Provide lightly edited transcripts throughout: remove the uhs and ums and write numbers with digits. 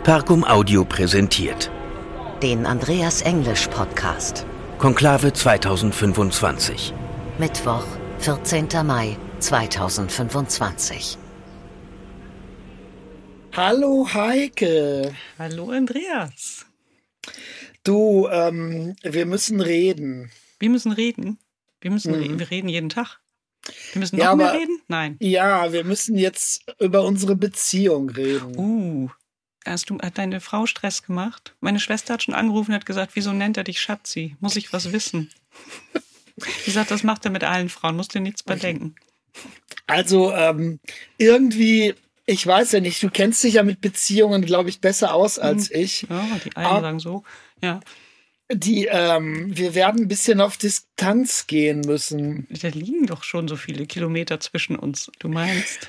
Parcum Audio präsentiert den Andreas Englisch Podcast. Konklave 2025. Mittwoch, 14. Mai 2025. Hallo Heike. Hallo Andreas. Du, wir müssen reden. Wir müssen reden. Wir reden jeden Tag. Wir müssen Ja, noch mehr aber- reden? Nein. Ja, wir müssen jetzt über unsere Beziehung reden. Hat deine Frau Stress gemacht? Meine Schwester hat schon angerufen und hat gesagt, wieso nennt er dich Schatzi? Muss ich was wissen? Die sagt, das macht er mit allen Frauen, musst dir nichts bedenken. Also irgendwie, ich weiß ja nicht, du kennst dich ja mit Beziehungen, glaube ich, besser aus als ich. Ja, die einen Aber- sagen so. Ja, Wir werden ein bisschen auf Distanz gehen müssen. da liegen doch schon so viele Kilometer zwischen uns. Du meinst,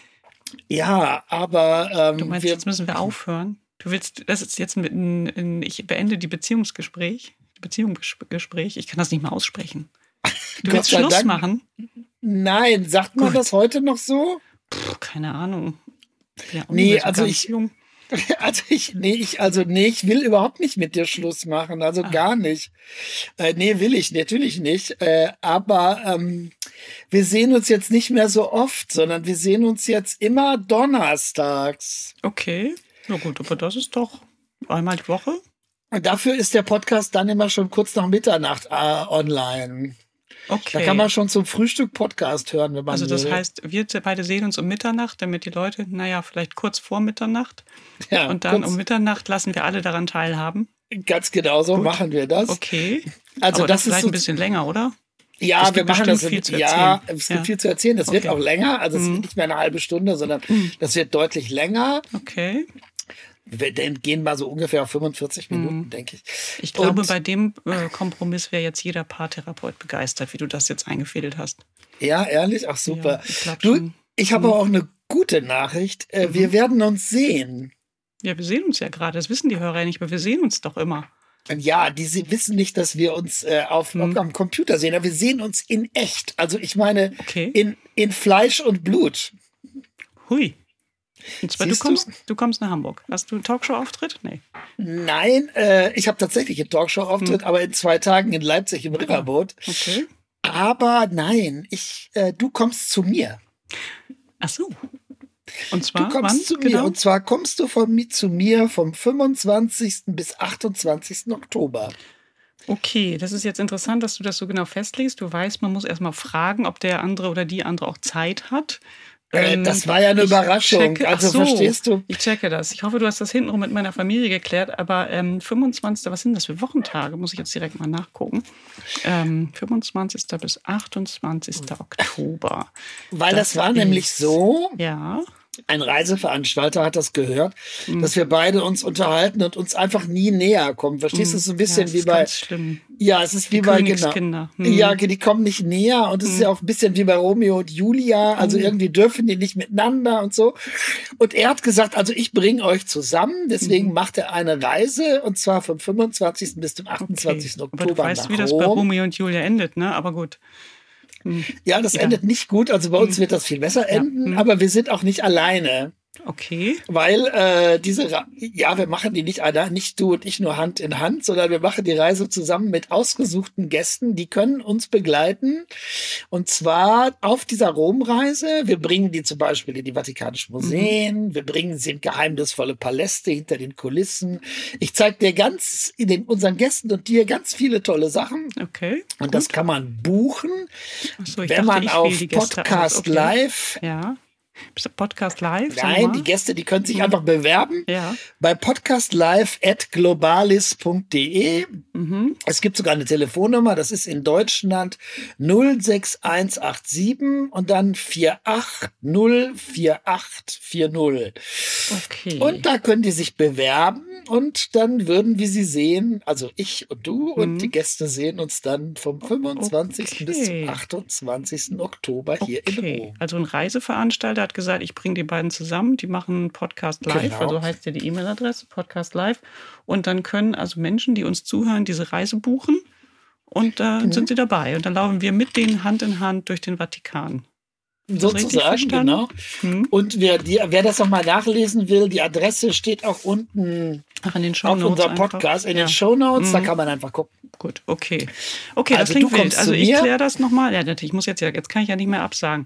Ja, aber jetzt müssen wir aufhören? Du willst, das ist jetzt ich beende die Beziehungsgespräch. Ich kann das nicht mal aussprechen. Du Gott willst sei Schluss Dank. machen? Nein, sagt man Gut. das heute noch so? Keine Ahnung. Ja, Nee, so also ganz ich- jung. Ich will überhaupt nicht mit dir Schluss machen, also gar nicht. Will ich natürlich nicht. Aber wir sehen uns jetzt nicht mehr so oft, sondern wir sehen uns jetzt immer donnerstags. Okay, na gut, aber das ist doch einmal die Woche. Und dafür ist der Podcast dann immer schon kurz nach Mitternacht online. Okay. Da kann man schon zum Frühstück Podcast hören, wenn man also das will. heißt, wir beide sehen uns um Mitternacht, damit die Leute, vielleicht kurz vor Mitternacht. Ja, Und dann kurz- um Mitternacht lassen wir alle daran teilhaben. Ganz genau so machen wir das. Okay. Also aber das ist vielleicht so- ein bisschen länger, oder? Ja, Es wir gibt machen bestimmt das. viel zu Ja, erzählen. es gibt Ja. viel zu erzählen. Das wird Okay. auch länger. Also es wird nicht mehr eine halbe Stunde, sondern das wird deutlich länger. Okay. Wir gehen mal so ungefähr auf 45 Minuten, denke ich. Ich glaube, Und- bei dem Kompromiss wäre jetzt jeder Paartherapeut begeistert, wie du das jetzt eingefädelt hast. Ja, ehrlich? Ach, super. Ja, ich glaub Du, schon. ich habe aber auch eine gute Nachricht. Wir werden uns sehen. Ja, wir sehen uns ja gerade. Das wissen die Hörer ja nicht, aber wir sehen uns doch immer. Ja, sie wissen nicht, dass wir uns am Computer sehen, aber wir sehen uns in echt. Also ich meine, Okay. in Fleisch und Blut. Hui. Und zwar, Siehst du kommst nach Hamburg. Hast du einen Talkshow-Auftritt? Nee. Nein, ich habe tatsächlich einen Talkshow-Auftritt, aber in 2 Tagen in Leipzig im Riverboot. Okay. Aber nein, du kommst zu mir. Ach so. Und Du zwar, kommst wann? zu mir. Genau? Und zwar kommst du zu mir vom 25. bis 28. Oktober. Okay, das ist jetzt interessant, dass du das so genau festlegst. Du weißt, man muss erstmal fragen, ob der andere oder die andere auch Zeit hat. Das war ja eine Überraschung. Also verstehst du? Ich checke das. Ich hoffe, du hast das hintenrum mit meiner Familie geklärt. Aber 25. Was sind das für Wochentage? Muss ich jetzt direkt mal nachgucken. 25. bis 28. Oktober. Weil das war nämlich so, Ja. ein Reiseveranstalter hat das gehört, dass wir beide uns unterhalten und uns einfach nie näher kommen. Verstehst du? Es ist ein bisschen das wie ist bei... ganz schlimm. Ja, es ist wie Die bei... Königskinder. Ja, die kommen nicht näher und es ist ja auch ein bisschen wie bei Romeo und Julia. Also irgendwie dürfen die nicht miteinander und so. Und er hat gesagt, also ich bringe euch zusammen. Deswegen macht er eine Reise und zwar vom 25. bis zum 28. Aber du Oktober weißt, nach wie das bei Rom. Romeo und Julia endet, ne? Aber gut. Ja, das endet nicht gut. Also bei uns wird das viel besser enden. Aber wir sind auch nicht alleine. Okay. Weil wir machen die nicht du und ich nur Hand in Hand, sondern wir machen die Reise zusammen mit ausgesuchten Gästen, die können uns begleiten. Und zwar auf dieser Romreise. Wir bringen die zum Beispiel in die Vatikanischen Museen, wir bringen sie in geheimnisvolle Paläste hinter den Kulissen. Ich zeige dir unseren Gästen und dir ganz viele tolle Sachen. Okay. Und das kann man buchen, Ach so, ich wenn dachte, man ich wähle auf die Gäste aus. Podcast Okay. Live. Ja. Bist du Podcast live? Sag Nein, mal. die Gäste, die können sich einfach bewerben. Ja. Bei podcastlive@globalis.de. Es gibt sogar eine Telefonnummer, das ist in Deutschland 06187 und dann 4804840. Okay. Und da können die sich bewerben und dann würden wir sie sehen, also ich und du und die Gäste sehen uns dann vom 25. bis zum 28. Oktober hier in Rom. Also ein Reiseveranstalter hat gesagt, ich bringe die beiden zusammen, die machen Podcast Live, Genau. also heißt ja die E-Mail-Adresse, Podcast Live. Und dann können also Menschen, die uns zuhören, diese Reise buchen und da sind sie dabei. Und dann laufen wir mit denen Hand in Hand durch den Vatikan. sozusagen, genau. Und wer das nochmal nachlesen will, die Adresse steht auch unten in den auf unserem Podcast, in den Shownotes, da kann man einfach gucken. Gut, okay. Okay, das klingt wild. Also ich kläre das nochmal. Ja, ich muss jetzt kann ich ja nicht mehr absagen.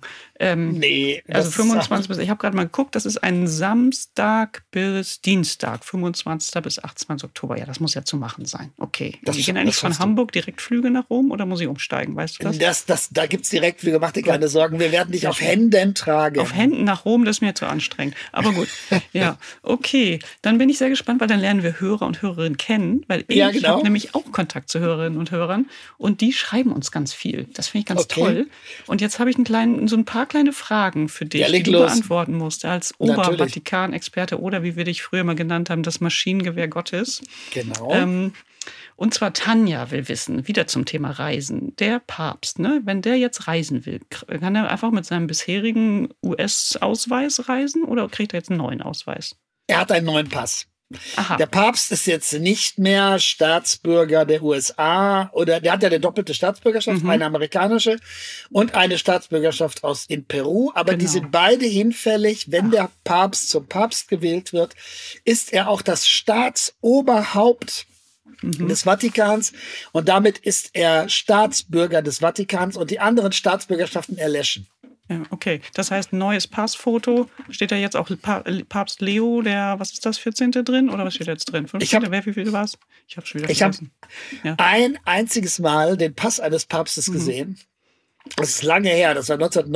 Nee. Also 25 bis, ich habe gerade mal geguckt, das ist ein Samstag bis Dienstag, 25. bis 28. Oktober. Ja, das muss ja zu machen sein. Okay. Die gehen eigentlich von Hamburg direkt Flüge nach Rom oder muss ich umsteigen, weißt du das? Da gibt es Direktflüge, mach dir keine Sorgen, wir werden dich auf Händen tragen. Auf Händen nach Rom, das ist mir zu anstrengend. Aber gut, ja, okay. Dann bin ich sehr gespannt, weil dann lernen wir Hörer und Hörerinnen kennen, weil ich habe nämlich auch Kontakt zu Hörerinnen und Hörern und die schreiben uns ganz viel. Das finde ich ganz toll. Und jetzt habe ich so ein paar kleine Fragen für dich, die du beantworten musst als Obervatikan-Experte oder wie wir dich früher mal genannt haben, das Maschinengewehr Gottes. Genau. Und zwar Tanja will wissen, wieder zum Thema Reisen. Der Papst, ne, wenn der jetzt reisen will, kann er einfach mit seinem bisherigen US-Ausweis reisen oder kriegt er jetzt einen neuen Ausweis? Er hat einen neuen Pass. Aha. Der Papst ist jetzt nicht mehr Staatsbürger der USA oder der hat ja eine doppelte Staatsbürgerschaft, eine amerikanische und eine Staatsbürgerschaft in Peru, aber die sind beide hinfällig. Wenn der Papst zum Papst gewählt wird, ist er auch das Staatsoberhaupt des Vatikans und damit ist er Staatsbürger des Vatikans und die anderen Staatsbürgerschaften erlöschen. Ja, okay, das heißt, neues Passfoto. Steht da jetzt auch Papst Leo, was ist das, 14. drin? Oder was steht da jetzt drin? 15. Wie viel war es? Ich habe schon wieder vergessen. Ich habe ein einziges Mal den Pass eines Papstes gesehen. Das ist lange her, das war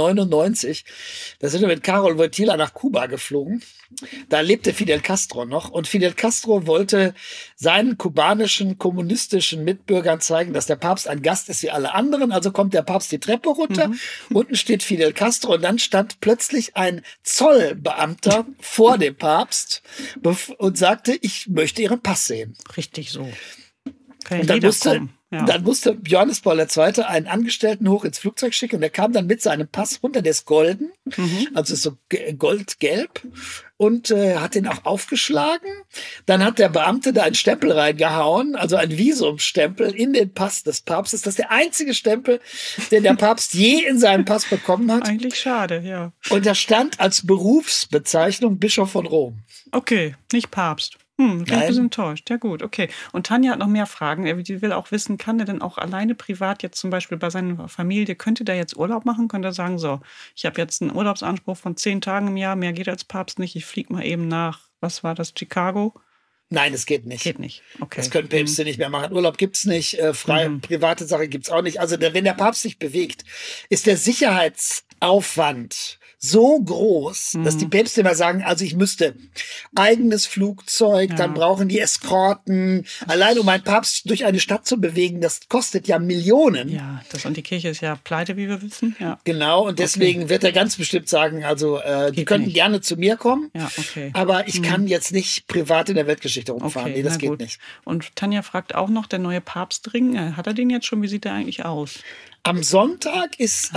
1999. Da sind wir mit Karol Wojtyla nach Kuba geflogen. Da lebte Fidel Castro noch. Und Fidel Castro wollte seinen kubanischen kommunistischen Mitbürgern zeigen, dass der Papst ein Gast ist wie alle anderen. Also kommt der Papst die Treppe runter. Unten steht Fidel Castro. Und dann stand plötzlich ein Zollbeamter vor dem Papst und sagte, ich möchte Ihren Pass sehen. Richtig so. Und dann musste Johannes Paul II. Einen Angestellten hoch ins Flugzeug schicken und der kam dann mit seinem Pass runter, der ist golden, also so goldgelb und hat den auch aufgeschlagen. Dann hat der Beamte da einen Stempel reingehauen, also ein Visumstempel in den Pass des Papstes. Das ist der einzige Stempel, den der Papst je in seinem Pass bekommen hat. Eigentlich schade, ja. Und da stand als Berufsbezeichnung Bischof von Rom. Okay, nicht Papst. Bin ein bisschen enttäuscht. Ja gut, okay. Und Tanja hat noch mehr Fragen. Die will auch wissen, kann er denn auch alleine privat jetzt zum Beispiel bei seiner Familie, könnte der jetzt Urlaub machen? Könnte er sagen, so, ich habe jetzt einen Urlaubsanspruch von 10 Tagen im Jahr, mehr geht als Papst nicht, ich fliege mal eben nach, was war das, Chicago? Nein, es geht nicht. Geht nicht, okay. Das können Päpste nicht mehr machen. Urlaub gibt's nicht, private Sache gibt's auch nicht. Also wenn der Papst sich bewegt, ist der Sicherheitsaufwand so groß, dass die Päpste immer sagen, also ich müsste eigenes Flugzeug, dann brauchen die Eskorten. Allein um einen Papst durch eine Stadt zu bewegen, das kostet ja Millionen. Ja, und die Kirche ist ja pleite, wie wir wissen. Ja. Genau, und deswegen wird er ganz bestimmt sagen, also die könnten gerne zu mir kommen, aber ich kann jetzt nicht privat in der Weltgeschichte rumfahren. Nee, das geht nicht. Und Tanja fragt auch noch, der neue Papstring, hat er den jetzt schon? Wie sieht der eigentlich aus? Am Sonntag ist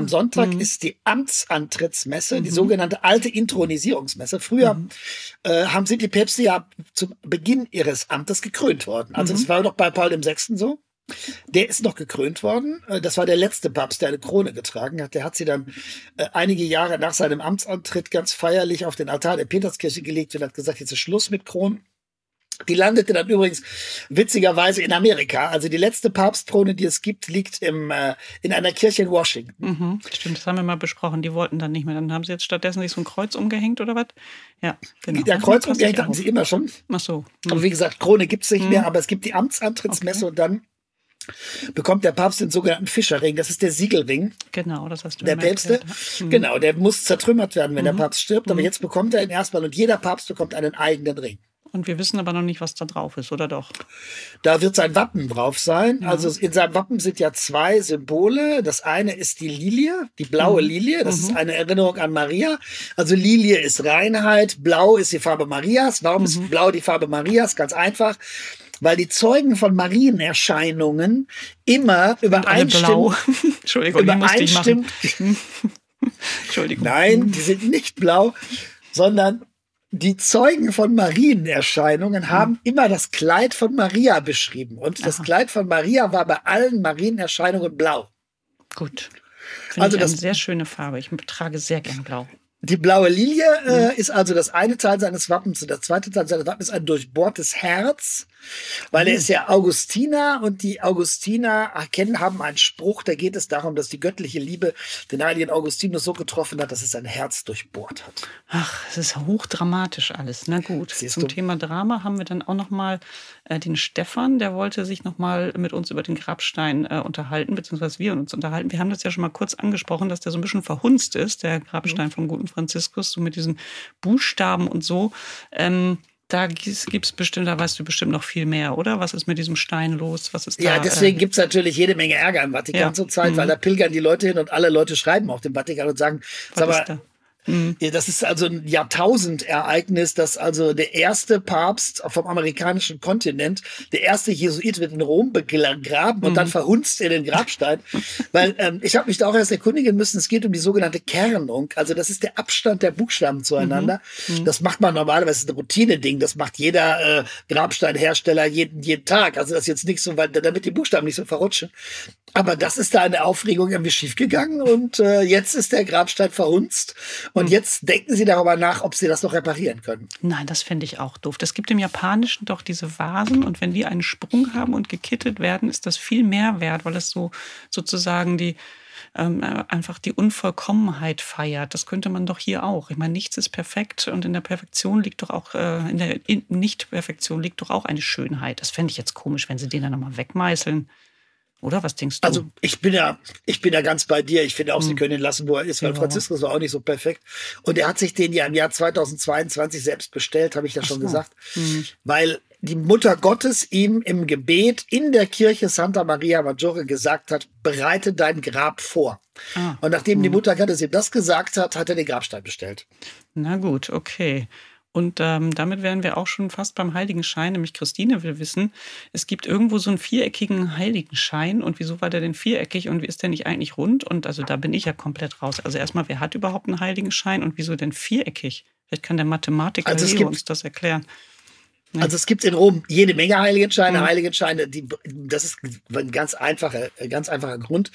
die Amtsantrittsmesse, die sogenannte alte Inthronisierungsmesse. Früher sind die Päpste ja zum Beginn ihres Amtes gekrönt worden. Also das war doch bei Paul VI. So. Der ist noch gekrönt worden. Das war der letzte Papst, der eine Krone getragen hat. Der hat sie dann einige Jahre nach seinem Amtsantritt ganz feierlich auf den Altar der Peterskirche gelegt und hat gesagt, jetzt ist Schluss mit Kronen. Die landete dann übrigens witzigerweise in Amerika. Also die letzte Papstkrone, die es gibt, liegt in einer Kirche in Washington. Stimmt, das haben wir mal besprochen. Die wollten dann nicht mehr. Dann haben sie jetzt stattdessen sich so ein Kreuz umgehängt oder was? Ja, genau. Der Kreuz umgehängt hatten sie immer schon. Ach so. Aber wie gesagt, Krone gibt es nicht mehr. Aber es gibt die Amtsantrittsmesse und dann bekommt der Papst den sogenannten Fischerring. Das ist der Siegelring. Genau, das hast du der Päpste. Genau, der muss zertrümmert werden, wenn der Papst stirbt. Aber jetzt bekommt er ihn erstmal und jeder Papst bekommt einen eigenen Ring. Und wir wissen aber noch nicht, was da drauf ist, oder doch? Da wird sein Wappen drauf sein. Ja. Also in seinem Wappen sind ja 2 Symbole. Das eine ist die Lilie, die blaue Lilie. Das ist eine Erinnerung an Maria. Also Lilie ist Reinheit, Blau ist die Farbe Marias. Warum ist Blau die Farbe Marias? Ganz einfach. Weil die Zeugen von Marienerscheinungen immer übereinstimmen. Entschuldigung, die musste ich machen. Entschuldigung. Nein, die sind nicht blau, sondern die Zeugen von Marienerscheinungen haben immer das Kleid von Maria beschrieben. Und das Kleid von Maria war bei allen Marienerscheinungen blau. Gut. Finde ich eine sehr schöne Farbe. Ich trage sehr gern blau. Die blaue Lilie ist also das eine Teil seines Wappens. Und der zweite Teil seines Wappens ist ein durchbohrtes Herz, weil er ist ja Augustiner und die Augustiner haben einen Spruch, da geht es darum, dass die göttliche Liebe den heiligen Augustinus so getroffen hat, dass es sein Herz durchbohrt hat. Ach, es ist hochdramatisch alles. Na gut, zum Thema Drama haben wir dann auch noch mal den Stefan, der wollte sich noch mal mit uns über den Grabstein unterhalten, beziehungsweise wir uns unterhalten. Wir haben das ja schon mal kurz angesprochen, dass der so ein bisschen verhunzt ist, der Grabstein vom guten Franziskus, so mit diesen Buchstaben und so. Da gibt's bestimmt, da weißt du bestimmt noch viel mehr, oder? Was ist mit diesem Stein los? Was ist da? Ja, deswegen gibt's natürlich jede Menge Ärger im Vatikan zurzeit, weil da pilgern die Leute hin und alle Leute schreiben auch dem Vatikan und sagen, sag mal, das ist also ein Jahrtausendereignis, dass also der erste Papst vom amerikanischen Kontinent, der erste Jesuit wird in Rom begraben und dann verhunzt er den Grabstein. Weil ich habe mich da auch erst erkundigen müssen, es geht um die sogenannte Kernung. Also das ist der Abstand der Buchstaben zueinander. Das macht man normalerweise, das ist ein Routine-Ding, das macht jeder Grabsteinhersteller jeden Tag. Also das ist jetzt nicht so, weil damit die Buchstaben nicht so verrutschen. Aber das ist da eine Aufregung irgendwie schiefgegangen und jetzt ist der Grabstein verhunzt. Und jetzt denken Sie darüber nach, ob Sie das noch reparieren können. Nein, das fände ich auch doof. Es gibt im Japanischen doch diese Vasen und wenn die einen Sprung haben und gekittet werden, ist das viel mehr wert, weil es so sozusagen einfach die Unvollkommenheit feiert. Das könnte man doch hier auch. Ich meine, nichts ist perfekt und in der Perfektion liegt doch auch, in der Nicht-Perfektion liegt doch auch eine Schönheit. Das fände ich jetzt komisch, wenn Sie den dann nochmal wegmeißeln. Oder was denkst du? Also ich bin ja ganz bei dir. Ich finde auch, sie können ihn lassen, wo er ist, weil Franziskus war auch nicht so perfekt. Und er hat sich den ja im Jahr 2022 selbst bestellt, habe ich ja schon gesagt. Weil die Mutter Gottes ihm im Gebet in der Kirche Santa Maria Maggiore gesagt hat, bereite dein Grab vor. Und nachdem die Mutter Gottes ihm das gesagt hat, hat er den Grabstein bestellt. Na gut, okay. Und damit wären wir auch schon fast beim Heiligenschein, nämlich Christine will wissen, es gibt irgendwo so einen viereckigen Heiligenschein und wieso war der denn viereckig und wie ist der nicht eigentlich rund? Und also da bin ich ja komplett raus. Also erstmal, wer hat überhaupt einen Heiligenschein und wieso denn viereckig? Vielleicht kann der Mathematiker uns das erklären. Also es gibt in Rom jede Menge Heiligenscheine. Heiligenscheine, das ist ein ganz einfacher Grund.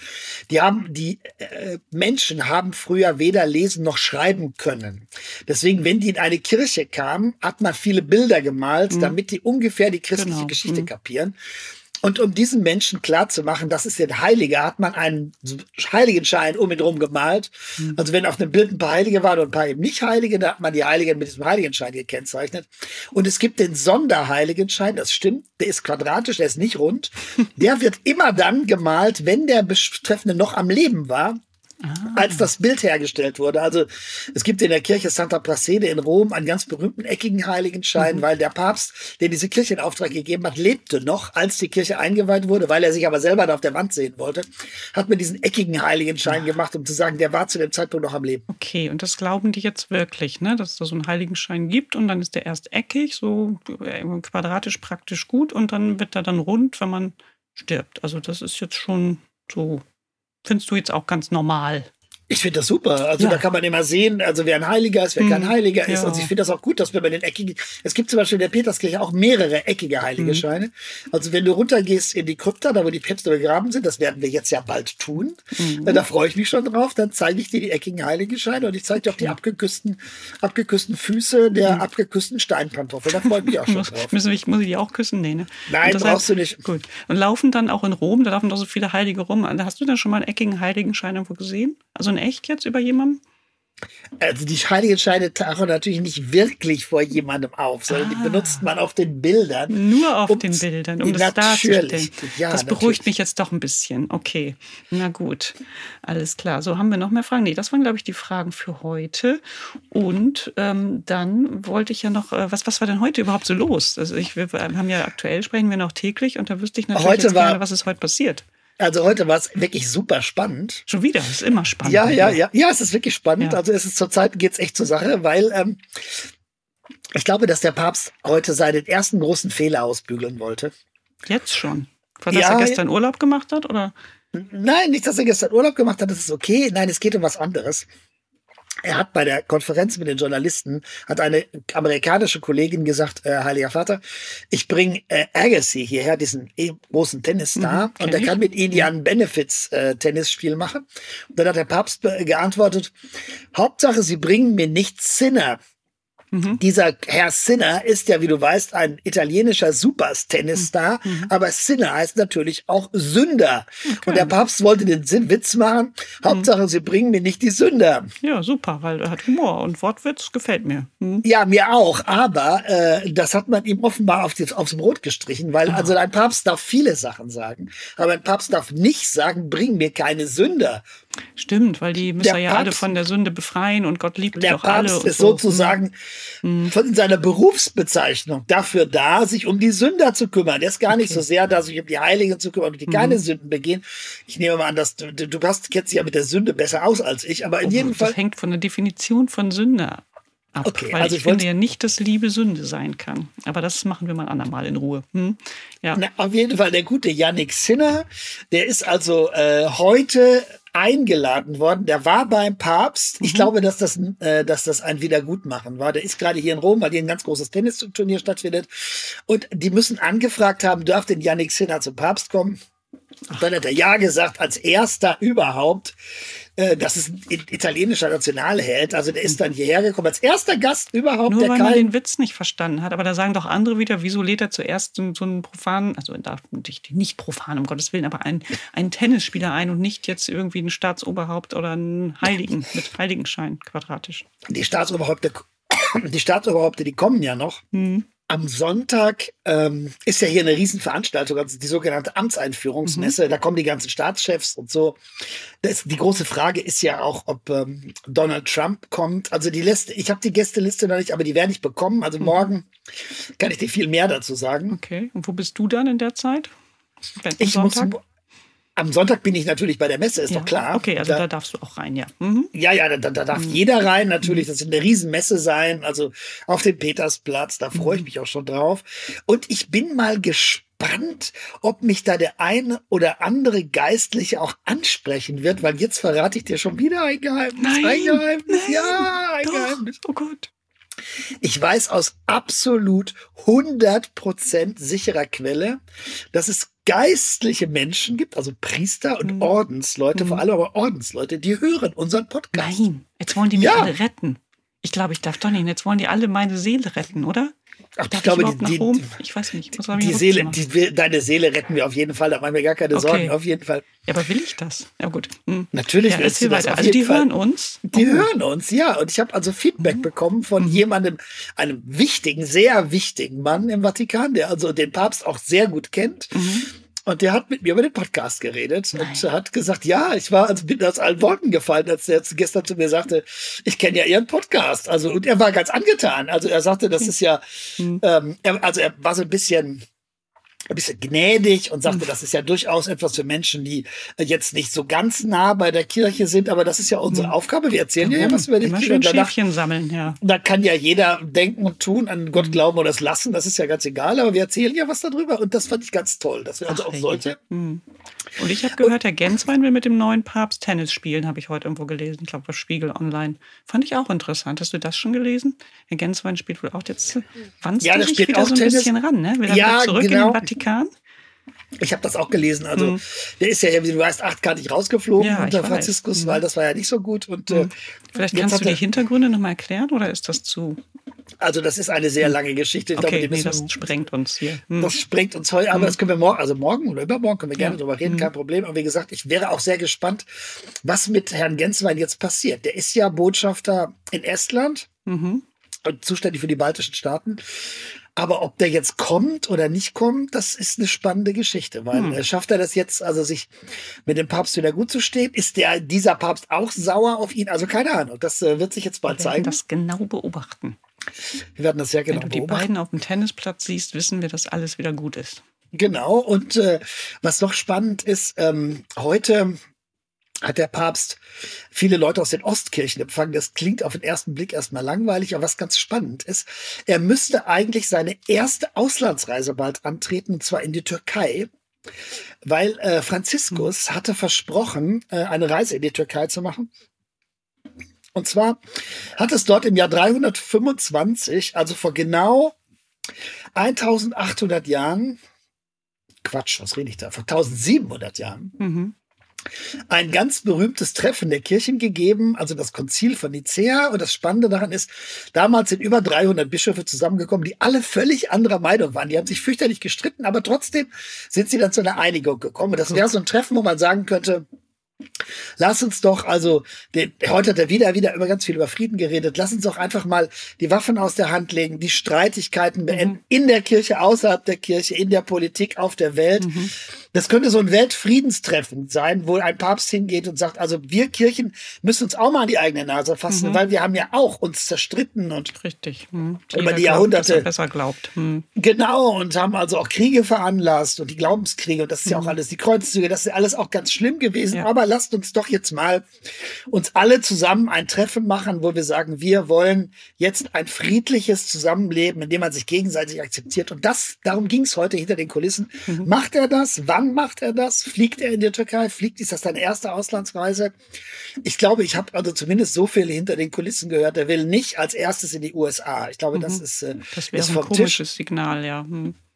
Die Menschen haben früher weder lesen noch schreiben können. Deswegen, wenn die in eine Kirche kamen, hat man viele Bilder gemalt, damit die ungefähr die christliche Geschichte kapieren. Und um diesen Menschen klarzumachen, das ist der Heilige, hat man einen Heiligenschein um ihn rum gemalt. Also wenn auf einem Bild ein paar Heilige waren und ein paar eben nicht Heilige, dann hat man die Heiligen mit diesem Heiligenschein gekennzeichnet. Und es gibt den Sonderheiligenschein, das stimmt, der ist quadratisch, der ist nicht rund. Der wird immer dann gemalt, wenn der Betreffende noch am Leben war, als das Bild hergestellt wurde. Also es gibt in der Kirche Santa Prassede in Rom einen ganz berühmten eckigen Heiligenschein, weil der Papst, der diese Kirche in Auftrag gegeben hat, lebte noch, als die Kirche eingeweiht wurde, weil er sich aber selber da auf der Wand sehen wollte, hat mir diesen eckigen Heiligenschein gemacht, um zu sagen, der war zu dem Zeitpunkt noch am Leben. Okay, und das glauben die jetzt wirklich, ne? Dass es da so einen Heiligenschein gibt und dann ist der erst eckig, so quadratisch praktisch gut und dann wird er dann rund, wenn man stirbt. Also das ist jetzt schon so... Findest du jetzt auch ganz normal? Ich finde das super. Also da kann man immer sehen, also wer ein Heiliger ist, wer kein Heiliger ist. Also ich finde das auch gut, dass wir bei den eckigen, es gibt zum Beispiel in der Peterskirche auch mehrere eckige Heiligenscheine. Also wenn du runtergehst in die Krypta, da wo die Päpste begraben sind, das werden wir jetzt ja bald tun. Da freue ich mich schon drauf. Dann zeige ich dir die eckigen Heiligenscheine und ich zeige dir auch die abgeküssten Füße der abgeküssten Steinpantoffel. Da freue ich mich auch schon drauf. Muss ich die auch küssen? Nee, ne? Nein, brauchst du nicht. Gut. Und laufen dann auch in Rom, da laufen doch so viele Heilige rum. Hast du denn schon mal einen eckigen Heiligenschein irgendwo gesehen? Also in echt jetzt über jemandem? Also die Heiligenscheine tauchen natürlich nicht wirklich vor jemandem auf, sondern die benutzt man auf den Bildern. Nur auf den Bildern, um das darzustellen. Ja, das beruhigt mich jetzt doch ein bisschen. Okay, na gut, alles klar. So, haben wir noch mehr Fragen? Nee, das waren, glaube ich, die Fragen für heute. Und dann wollte ich ja noch, was war denn heute überhaupt so los? Also wir haben ja aktuell, sprechen wir noch täglich und da wüsste ich natürlich jetzt gerne, was ist heute passiert. Also heute war es wirklich super spannend. Schon wieder, es ist immer spannend. Ja, es ist wirklich spannend. Ja. Also zurzeit geht's echt zur Sache, weil ich glaube, dass der Papst heute seinen ersten großen Fehler ausbügeln wollte. Jetzt schon? Weil er gestern Urlaub gemacht hat, oder? Nein, nicht, dass er gestern Urlaub gemacht hat, das ist okay. Nein, es geht um was anderes. Er hat bei der Konferenz mit den Journalisten, hat eine amerikanische Kollegin gesagt, Heiliger Vater, ich bringe Agassi hierher, diesen großen Tennisstar, und der kann mit Ihnen ja ein Benefits-Tennisspiel machen. Und dann hat der Papst geantwortet, Hauptsache, Sie bringen mir nicht Sinner. Dieser Herr Sinner ist ja, wie du weißt, ein italienischer Super-Tennisstar, aber Sinner heißt natürlich auch Sünder. Okay. Und der Papst wollte den Witz machen, Hauptsache, sie bringen mir nicht die Sünder. Ja, super, weil er hat Humor und Wortwitz gefällt mir. Ja, mir auch, aber das hat man ihm offenbar aufs Brot gestrichen, weil also ein Papst darf viele Sachen sagen, aber ein Papst darf nicht sagen, bring mir keine Sünder. Stimmt, weil die müssen ja alle von der Sünde befreien und Gott liebt doch alle. Der Papst ist sozusagen von seiner Berufsbezeichnung dafür da, sich um die Sünder zu kümmern. Der ist gar nicht so sehr da, sich um die Heiligen zu kümmern, die keine Sünden begehen. Ich nehme mal an, dass du kennst dich ja mit der Sünde besser aus als ich, aber in jedem Fall. Das hängt von der Definition von Sünde ab. Okay, weil also ich finde ja nicht, dass Liebe Sünde sein kann. Aber das machen wir mal ein andermal in Ruhe. Ja. Na, auf jeden Fall, der gute Jannik Sinner, der ist also heute eingeladen worden. Der war beim Papst. Ich glaube, dass das ein Wiedergutmachen war. Der ist gerade hier in Rom, weil hier ein ganz großes Tennisturnier stattfindet. Und die müssen angefragt haben, darf denn Jannik Sinner zum Papst kommen? Und dann hat er ja gesagt, als erster überhaupt. Das ist ein italienischer Nationalheld. Also der ist dann hierher gekommen als erster Gast überhaupt. Nur weil man den Witz nicht verstanden hat. Aber da sagen doch andere wieder, wieso lädt er zuerst so einen profanen, also nicht profan, um Gottes Willen, aber einen Tennisspieler ein und nicht jetzt irgendwie einen Staatsoberhaupt oder einen Heiligen mit Heiligenschein quadratisch. Die Staatsoberhäupter, die kommen ja noch. Am Sonntag ist ja hier eine Riesenveranstaltung, also die sogenannte Amtseinführungsmesse. Da kommen die ganzen Staatschefs und so. Die große Frage ist ja auch, ob Donald Trump kommt. Also ich habe die Gästeliste noch nicht, aber die werde ich bekommen. Also morgen kann ich dir viel mehr dazu sagen. Okay, und wo bist du dann in der Zeit? Am Sonntag bin ich natürlich bei der Messe, ist doch klar. Okay, also da darfst du auch rein, ja. Ja, da darf jeder rein, natürlich. Das wird eine Riesenmesse sein, also auf dem Petersplatz, da freue ich mich auch schon drauf. Und ich bin mal gespannt, ob mich da der eine oder andere Geistliche auch ansprechen wird, weil jetzt verrate ich dir schon wieder ein Geheimnis. Ein Geheimnis. Oh Gott. Ich weiß aus absolut 100% sicherer Quelle, dass es geistliche Menschen gibt, also Priester und Ordensleute, vor allem aber Ordensleute, die hören unseren Podcast. Nein, jetzt wollen die mich alle retten. Ich glaube, ich darf doch nicht. Jetzt wollen die alle meine Seele retten, oder? Ach, ich glaube, ich weiß nicht. Deine Seele retten wir auf jeden Fall. Da machen wir gar keine Sorgen. Auf jeden Fall. Ja, aber will ich das? Ja, gut. Natürlich willst du das. Also die hören uns? Die hören uns, ja. Und ich habe also Feedback bekommen von jemandem, einem wichtigen, sehr wichtigen Mann im Vatikan, der also den Papst auch sehr gut kennt. Und der hat mit mir über den Podcast geredet und hat gesagt, ja, ich war bin aus allen Wolken gefallen, als er gestern zu mir sagte, ich kenne ja Ihren Podcast. Also, und er war ganz angetan. Also er sagte, das ist ja, er war so ein bisschen gnädig und sagte, das ist ja durchaus etwas für Menschen, die jetzt nicht so ganz nah bei der Kirche sind, aber das ist ja unsere Aufgabe. Wir erzählen ja was über die Kirche. Schön Schäfchen sammeln, ja. Da kann ja jeder denken und tun, an Gott glauben oder es lassen, das ist ja ganz egal, aber wir erzählen ja was darüber und das fand ich ganz toll, dass wir also auch solche. Und ich habe gehört, Herr Genswein will mit dem neuen Papst Tennis spielen, habe ich heute irgendwo gelesen, ich glaube bei Spiegel Online. Fand ich auch interessant. Hast du das schon gelesen? Herr Genswein spielt wohl auch jetzt, wannst du dich wieder so ein bisschen ran, ne? Will er wieder zurück in den Vatikan? Ich habe das auch gelesen. Also der ist ja, wie du weißt, 8-kartig rausgeflogen unter Franziskus, weil das war ja nicht so gut. Und vielleicht kannst du die Hintergründe nochmal erklären oder ist das zu? Also das ist eine sehr lange Geschichte. Ich glaube, das sprengt uns hier. Das sprengt uns heute, aber das können wir morgen oder übermorgen können wir gerne drüber reden, kein Problem. Aber wie gesagt, ich wäre auch sehr gespannt, was mit Herrn Genswein jetzt passiert. Der ist ja Botschafter in Estland und zuständig für die baltischen Staaten. Aber ob der jetzt kommt oder nicht kommt, das ist eine spannende Geschichte, weil schafft er das jetzt, also sich mit dem Papst wieder gut zu stehen? Ist dieser Papst auch sauer auf ihn? Also keine Ahnung, das wird sich jetzt bald zeigen. Wir werden das genau beobachten. Wir werden das sehr genau beobachten. Wenn du die beiden auf dem Tennisplatz siehst, wissen wir, dass alles wieder gut ist. Genau, und was noch spannend ist, heute hat der Papst viele Leute aus den Ostkirchen empfangen. Das klingt auf den ersten Blick erstmal langweilig, aber was ganz spannend ist, er müsste eigentlich seine erste Auslandsreise bald antreten, und zwar in die Türkei, weil Franziskus hatte versprochen, eine Reise in die Türkei zu machen. Und zwar hat es dort im Jahr 325, also vor genau 1800 Jahren, Quatsch, was rede ich da, vor 1700 Jahren, ein ganz berühmtes Treffen der Kirchen gegeben, also das Konzil von Nicäa. Und das Spannende daran ist, damals sind über 300 Bischöfe zusammengekommen, die alle völlig anderer Meinung waren. Die haben sich fürchterlich gestritten, aber trotzdem sind sie dann zu einer Einigung gekommen. Das wäre so ein Treffen, wo man sagen könnte, lass uns doch, also heute hat er wieder über ganz viel über Frieden geredet, lass uns doch einfach mal die Waffen aus der Hand legen, die Streitigkeiten beenden, in der Kirche, außerhalb der Kirche, in der Politik, auf der Welt. Das könnte so ein Weltfriedenstreffen sein, wo ein Papst hingeht und sagt, also wir Kirchen müssen uns auch mal an die eigene Nase fassen, weil wir haben ja auch uns zerstritten und richtig. Über die Jahrhunderte glaubt, besser glaubt. Genau, und haben also auch Kriege veranlasst und die Glaubenskriege und das ist ja auch alles, die Kreuzzüge, das ist ja alles auch ganz schlimm gewesen, aber lasst uns doch jetzt mal uns alle zusammen ein Treffen machen, wo wir sagen, wir wollen jetzt ein friedliches Zusammenleben, in dem man sich gegenseitig akzeptiert. Und darum ging es heute hinter den Kulissen. Macht er das? Wann macht er das? Fliegt er in die Türkei? Ist das seine erste Auslandsreise? Ich glaube, ich habe also zumindest so viel hinter den Kulissen gehört. Er will nicht als erstes in die USA. Ich glaube, das ist das wäre ein komisches Signal, ja.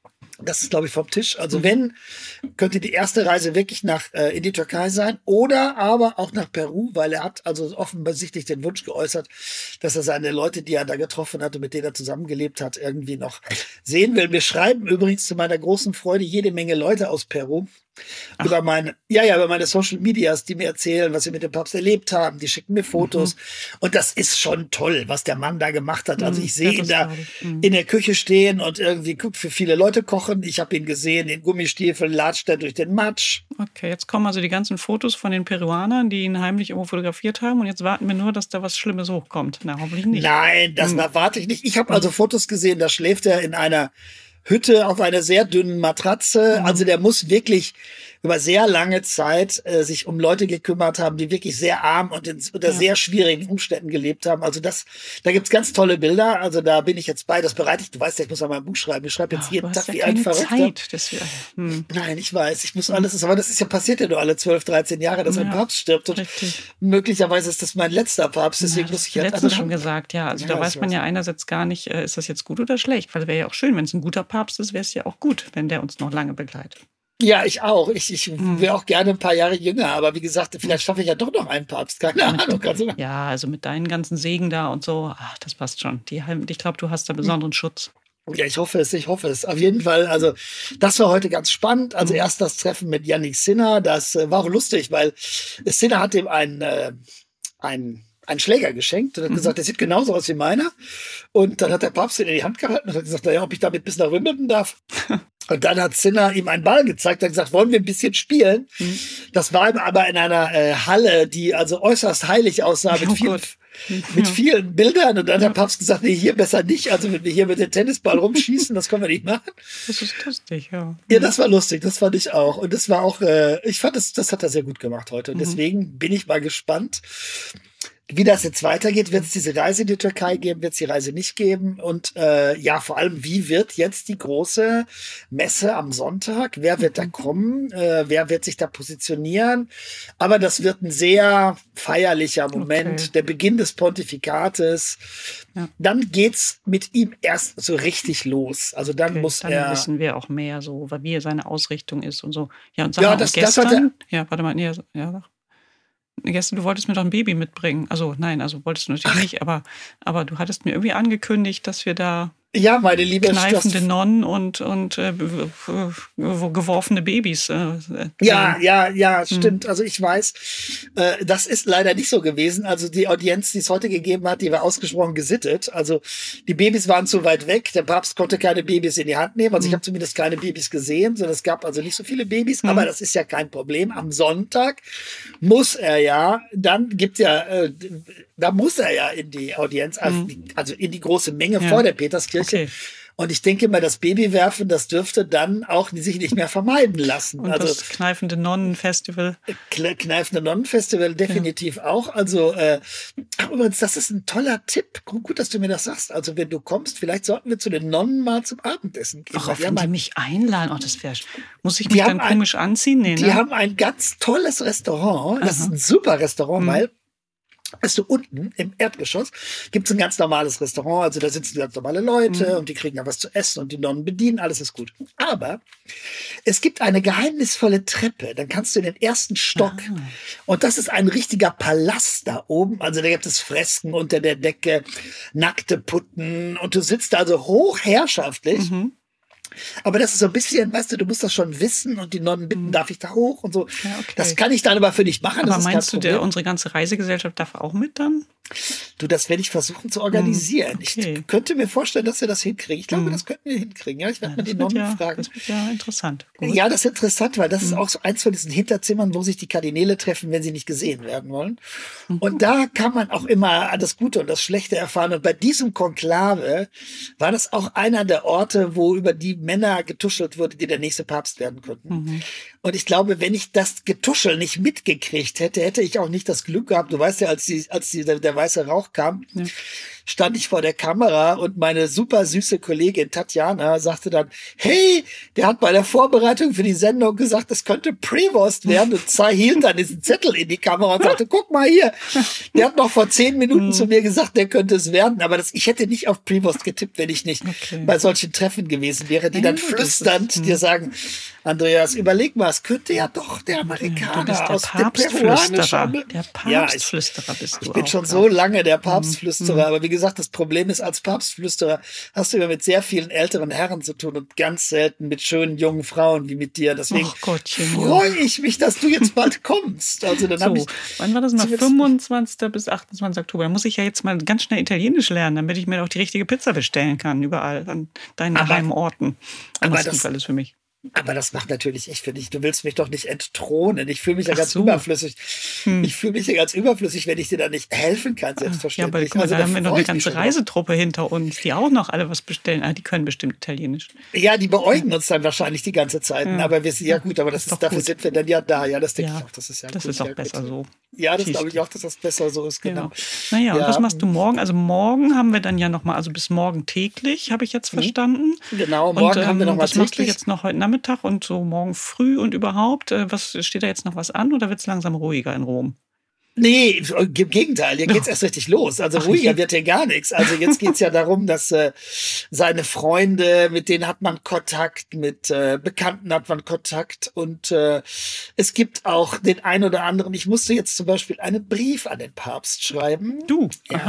Das ist, glaube ich, vom Tisch. Also wenn, könnte die erste Reise wirklich in die Türkei sein oder aber auch nach Peru, weil er hat also offensichtlich den Wunsch geäußert, dass er seine Leute, die er da getroffen hat und mit denen er zusammengelebt hat, irgendwie noch sehen will. Wir schreiben übrigens zu meiner großen Freude jede Menge Leute aus Peru. Über meine Social Medias, die mir erzählen, was sie mit dem Papst erlebt haben. Die schicken mir Fotos. Und das ist schon toll, was der Mann da gemacht hat. Also ich sehe ihn da in der Küche stehen und irgendwie für viele Leute kochen. Ich habe ihn gesehen, in Gummistiefeln latscht er durch den Matsch. Okay, jetzt kommen also die ganzen Fotos von den Peruanern, die ihn heimlich irgendwo fotografiert haben. Und jetzt warten wir nur, dass da was Schlimmes hochkommt. Na, hoffentlich nicht. Nein, das erwarte ich nicht. Ich habe also Fotos gesehen, da schläft er in einer Hütte auf einer sehr dünnen Matratze. Also der muss wirklich über sehr lange Zeit sich um Leute gekümmert haben, die wirklich sehr arm und unter sehr schwierigen Umständen gelebt haben. Also da gibt's ganz tolle Bilder. Also da bin ich jetzt bei. Das bereite ich. Du weißt ja, ich muss an meinem Buch schreiben. Ich schreibe jetzt jeden Tag wie ein Verrückter. Nein, ich weiß. Ich muss alles. Aber das ist ja passiert ja nur alle 12, 13 Jahre, dass ein Papst stirbt. Und möglicherweise ist das mein letzter Papst. Deswegen muss ich jetzt. Letztens schon gesagt, ja. Also da weiß man ja einerseits gar nicht, ist das jetzt gut oder schlecht. Weil es wäre ja auch schön, wenn es ein guter Papst ist, wäre es ja auch gut, wenn der uns noch lange begleitet. Ja, ich auch. Ich wäre auch gerne ein paar Jahre jünger, aber wie gesagt, vielleicht schaffe ich ja doch noch einen Papst. Keine Ahnung. Ja, also mit deinen ganzen Segen da und so, das passt schon. Ich glaube, du hast da besonderen Schutz. Ja, ich hoffe es. Auf jeden Fall, also das war heute ganz spannend. Also erst das Treffen mit Jannik Sinner, das war auch lustig, weil Sinner hat ihm einen Schläger geschenkt und hat gesagt, der sieht genauso aus wie meiner. Und dann hat der Papst ihn in die Hand gehalten und hat gesagt, naja, ob ich damit bis nach Wimbledon darf. Und dann hat Sinner ihm einen Ball gezeigt und gesagt, wollen wir ein bisschen spielen? Das war aber in einer Halle, die also äußerst heilig aussah, mit vielen Bildern. Und dann hat der Papst gesagt, nee, hier besser nicht. Also wenn wir hier mit dem Tennisball rumschießen, das können wir nicht machen. Das ist lustig, ja. Ja, das war lustig, das fand ich auch. Und das war auch, ich fand, das hat er sehr gut gemacht heute. Und deswegen bin ich mal gespannt, wie das jetzt weitergeht. Wird es diese Reise in die Türkei geben? Wird es die Reise nicht geben? Und vor allem, wie wird jetzt die große Messe am Sonntag? Wer wird da kommen? Wer wird sich da positionieren? Aber das wird ein sehr feierlicher Moment, der Beginn des Pontifikates. Ja. Dann geht's mit ihm erst so richtig los. Also dann muss er... Dann wissen wir auch mehr, so wie seine Ausrichtung ist und so. Ja, und gestern... Gestern, du wolltest mir doch ein Baby mitbringen. Also nein, wolltest du natürlich nicht, aber du hattest mir irgendwie angekündigt, dass wir da meine liebe kneifende Nonnen und geworfene Babys. Stimmt. Also ich weiß, das ist leider nicht so gewesen. Also die Audienz, die es heute gegeben hat, die war ausgesprochen gesittet. Also die Babys waren zu weit weg. Der Papst konnte keine Babys in die Hand nehmen. Also ich habe zumindest keine Babys gesehen. So, es gab also nicht so viele Babys, aber das ist ja kein Problem. Am Sonntag muss er da muss er ja in die Audienz, also in die große Menge vor der Peterskirche. Okay. Und ich denke mal, das Babywerfen, das dürfte dann auch sich nicht mehr vermeiden lassen. Und also das Kneifende Nonnenfestival. Kneifende Nonnenfestival definitiv auch. Also übrigens, das ist ein toller Tipp. Gut, dass du mir das sagst. Also wenn du kommst, vielleicht sollten wir zu den Nonnen mal zum Abendessen gehen. Ach, wenn die mich einladen, das wäre... Muss ich mich dann komisch anziehen? Nee, die haben ein ganz tolles Restaurant. Das ist ein super Restaurant, weil Weißt du, unten im Erdgeschoss gibt es ein ganz normales Restaurant, also da sitzen ganz normale Leute und die kriegen da was zu essen und die Nonnen bedienen, alles ist gut. Aber es gibt eine geheimnisvolle Treppe, dann kannst du in den ersten Stock und das ist ein richtiger Palast da oben, also da gibt es Fresken unter der Decke, nackte Putten und du sitzt da also hochherrschaftlich. Aber das ist so ein bisschen, weißt du musst das schon wissen und die Nonnen bitten, darf ich da hoch und so. Ja, okay. Das kann ich dann aber für dich machen. Aber das ist meinst du, unsere ganze Reisegesellschaft darf auch mit dann? Du, das werde ich versuchen zu organisieren. Okay. Ich könnte mir vorstellen, dass wir das hinkriegen. Ich glaube, das könnten wir hinkriegen. Ja, ich werde mal die Nonnen fragen. Das wird ja interessant. Gut. Ja, das ist interessant, weil das ist auch so eins von diesen Hinterzimmern, wo sich die Kardinäle treffen, wenn sie nicht gesehen werden wollen. Und da kann man auch immer das Gute und das Schlechte erfahren. Und bei diesem Konklave war das auch einer der Orte, wo über die Männer getuschelt wurde, die der nächste Papst werden könnten. Und ich glaube, wenn ich das Getuschel nicht mitgekriegt hätte, hätte ich auch nicht das Glück gehabt. Du weißt ja, als der weiße Rauch kam, stand ich vor der Kamera und meine super süße Kollegin Tatjana sagte dann, hey, der hat bei der Vorbereitung für die Sendung gesagt, es könnte Prevost werden und hielt dann diesen Zettel in die Kamera und sagte, guck mal hier, der hat noch vor 10 Minuten zu mir gesagt, der könnte es werden, aber ich hätte nicht auf Prevost getippt, wenn ich nicht bei solchen Treffen gewesen wäre, die dann flüsternd dir sagen, Andreas, überleg mal, es könnte ja doch der Amerikaner du bist der aus Papstflüsterer. Der Papstflüsterer bist du. Ich bin schon so lange der Papstflüsterer, aber wie gesagt, das Problem ist, als Papstflüsterer hast du immer mit sehr vielen älteren Herren zu tun und ganz selten mit schönen jungen Frauen wie mit dir. Deswegen freue ich mich, dass du jetzt bald kommst. Also dann habe ich. Wann war das noch? 25. bis 28. Oktober. Da muss ich ja jetzt mal ganz schnell Italienisch lernen, damit ich mir auch die richtige Pizza bestellen kann, überall an deinen geheimen Orten. Aber das ist alles für mich. Aber das macht natürlich ich für dich. Du willst mich doch nicht entthronen. Ich fühle mich ja ganz überflüssig. Ich fühle mich ja ganz überflüssig, wenn ich dir da nicht helfen kann, selbstverständlich. Ja, aber guck mal, da haben wir noch eine ganze Reisetruppe hinter uns, die auch noch alle was bestellen. Die können bestimmt Italienisch. Ja, die beäugen uns dann wahrscheinlich die ganze Zeit. Aber wir sind ja gut, aber dafür sind wir dann ja da. Ja, das denke ich auch. Das ist ja das ist auch besser so. Ja, das glaube ich auch, dass das besser so ist, genau. Naja, und was machst du morgen? Also morgen haben wir dann ja nochmal, also bis morgen täglich, habe ich jetzt verstanden. Genau, morgen haben wir nochmal täglich. Was machst du jetzt noch heute Nachmittag und so morgen früh und überhaupt? Was steht da jetzt noch was an oder wird es langsam ruhiger in Rom? Nee, im Gegenteil, hier geht's erst richtig los. Also ruhiger wird hier gar nichts. Also jetzt geht's ja darum, dass seine Freunde, mit denen hat man Kontakt, mit Bekannten hat man Kontakt und es gibt auch den einen oder anderen. Ich musste jetzt zum Beispiel einen Brief an den Papst schreiben. Du?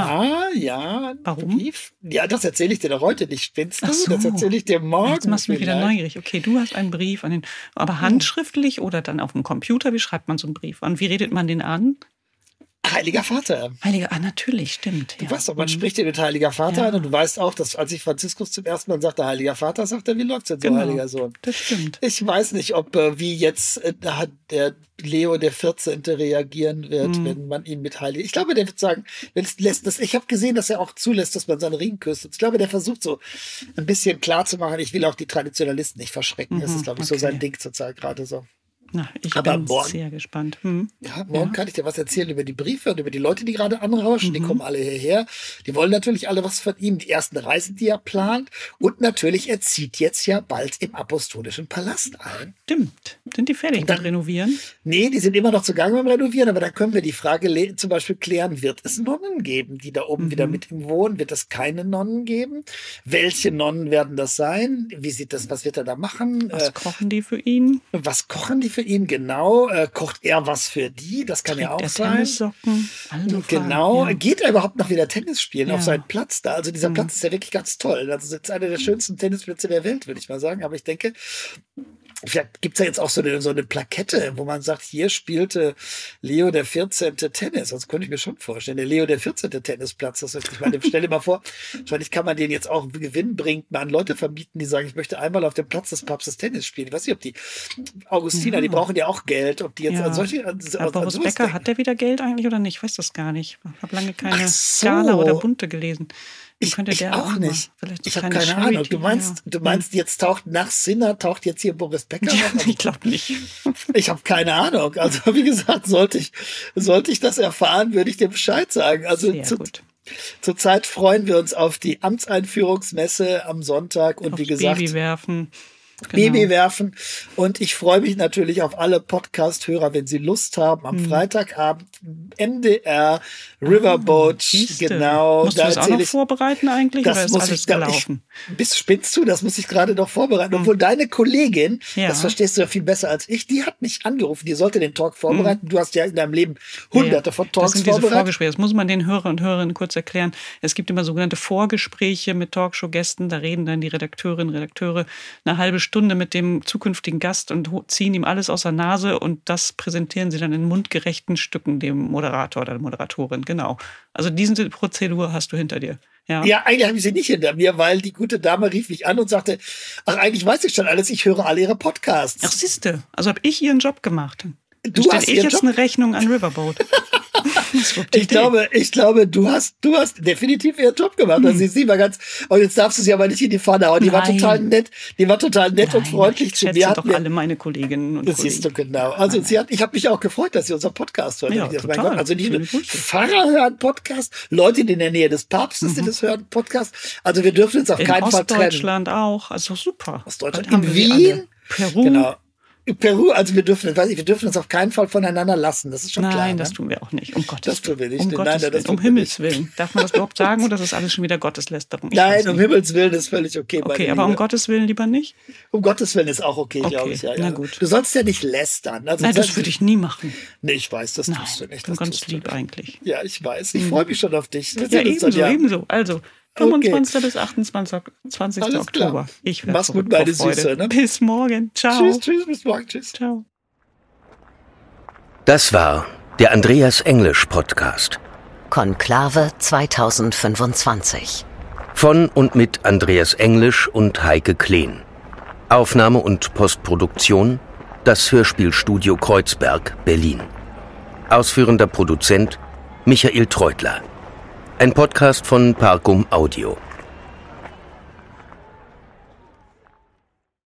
Ja. Warum? Brief. Ja, das erzähle ich dir doch heute nicht, spinnst du? Das erzähle ich dir morgen. Jetzt machst du mich wieder neugierig. Okay, du hast einen Brief an den, aber handschriftlich oder dann auf dem Computer? Wie schreibt man so einen Brief an? Wie redet man den an? Heiliger Vater. Natürlich, stimmt. Du weißt doch, man spricht dir mit Heiliger Vater an und du weißt auch, dass als ich Franziskus zum ersten Mal sagte, Heiliger Vater, sagt er, wie läuft's denn so, Heiliger Sohn? Das stimmt. Ich weiß nicht, ob wie jetzt der Leo der 14. reagieren wird, wenn man ihn mit Heiliger. Ich glaube, der wird sagen, ich habe gesehen, dass er auch zulässt, dass man seinen Ring küsst. Und ich glaube, der versucht so ein bisschen klar zu machen, ich will auch die Traditionalisten nicht verschrecken. Das ist, glaube ich, so sein Ding zurzeit gerade so. Na, ich bin sehr gespannt. Ja, morgen kann ich dir was erzählen über die Briefe und über die Leute, die gerade anrauschen. Die kommen alle hierher. Die wollen natürlich alle was von ihm. Die ersten Reisen, die er plant. Und natürlich, er zieht jetzt ja bald im Apostolischen Palast ein. Stimmt. Sind die fertig mit Renovieren? Nee, die sind immer noch zugange beim Renovieren. Aber dann können wir die Frage zum Beispiel klären, wird es Nonnen geben, die da oben wieder mit ihm wohnen? Wird es keine Nonnen geben? Welche Nonnen werden das sein? Was wird er da machen? Was kochen die für ihn? Was kochen die für ihn, genau. Kocht er was für die? Das kann ja auch sein. Tennissocken. Also genau. Ja. Geht er überhaupt noch wieder Tennis spielen auf seinen Platz da? Also dieser Platz ist ja wirklich ganz toll. Also das ist einer der schönsten Tennisplätze der Welt, würde ich mal sagen. Aber ich denke, vielleicht gibt es ja jetzt auch so eine Plakette, wo man sagt, hier spielte Leo der 14. Tennis. Das könnte ich mir schon vorstellen. Der Leo der 14. Tennisplatz. Ich meine, stell dir mal vor, wahrscheinlich kann man den jetzt auch gewinnbringend mal an Leute vermieten, die sagen, ich möchte einmal auf dem Platz des Papstes Tennis spielen. Ich weiß nicht, ob die Augustiner, die brauchen ja auch Geld. Ob die jetzt an solche... Boris Becker, hat der wieder Geld eigentlich oder nicht? Ich weiß das gar nicht. Ich habe lange keine Skala oder Bunte gelesen. Ich auch nicht. Ich habe keine Ahnung. Du meinst, jetzt nach Sinner taucht jetzt hier Boris Becker auf? Ich glaube nicht. Ich habe keine Ahnung. Also wie gesagt, sollte ich das erfahren, würde ich dir Bescheid sagen. Also zurzeit freuen wir uns auf die Amtseinführungsmesse am Sonntag und wie gesagt, Baby werfen. Baby werfen. Und ich freue mich natürlich auf alle Podcast-Hörer, wenn sie Lust haben, am Freitagabend MDR Riverboat. Genau. Musst du das auch noch vorbereiten eigentlich? Das oder ist alles gelaufen? Spinnst du? Das muss ich gerade noch vorbereiten. Obwohl deine Kollegin, das verstehst du ja viel besser als ich, die hat mich angerufen. Die sollte den Talk vorbereiten. Du hast ja in deinem Leben hunderte von Talks vorbereitet. Das sind diese Vorgespräche. Das muss man den Hörer und Hörerinnen kurz erklären. Es gibt immer sogenannte Vorgespräche mit Talkshow-Gästen. Da reden dann die Redakteurinnen und Redakteure eine halbe Stunde mit dem zukünftigen Gast und ziehen ihm alles aus der Nase und das präsentieren sie dann in mundgerechten Stücken dem Moderator oder der Moderatorin. Genau. Also diese Prozedur hast du hinter dir. Ja, eigentlich habe ich sie nicht hinter mir, weil die gute Dame rief mich an und sagte, ach, eigentlich weiß ich schon alles, ich höre alle ihre Podcasts. Ach, siehste, also habe ich ihren Job gemacht. Du hast jetzt Job? Eine Rechnung an Riverboat. Ich glaube, du hast definitiv ihren Job gemacht. Also sie war ganz, und jetzt darfst du sie aber nicht in die Pfanne hauen. Die war total nett und freundlich zu mir. Ich schätze doch alle meine Kolleginnen und Kollegen. Das siehst du genau. Also ich habe mich auch gefreut, dass sie unseren Podcast hört. Ja, total. Also nicht nur Pfarrer hören Podcast, Leute in der Nähe des Papstes, die das hören, Podcast. Also wir dürfen uns auf keinen Fall trennen. In Ostdeutschland auch, also super. Ostdeutschland, in Wien, Peru. Genau. Peru, also wir dürfen uns auf keinen Fall voneinander lassen, das ist schon klar. Nein, das tun wir auch nicht, um Gottes Willen. Das tun wir nicht. Um Himmels Willen. Darf man das überhaupt sagen oder ist das alles schon wieder Gotteslästerung? Nein, um Himmels Willen ist völlig okay. Okay, aber um Gottes Willen lieber nicht? Um Gottes Willen ist auch okay, glaube ich. Ja, na gut. Du sollst ja nicht lästern. Also nein, das würde ich nie machen. Nee, ich weiß, das tust du nicht. Ich bin ganz lieb eigentlich. Ja, ich weiß. Ich freue mich schon auf dich. Ja, ebenso. Also 25. bis 28. Oktober. Ich werde mach's gut, meine Süße. Ne? Bis morgen. Ciao. Tschüss, bis morgen. Tschüss. Ciao. Das war der Andreas Englisch Podcast. Konklave 2025. Von und mit Andreas Englisch und Heike Kleen. Aufnahme und Postproduktion das Hörspielstudio Kreuzberg, Berlin. Ausführender Produzent Michael Treutler. Ein Podcast von Parcum Audio.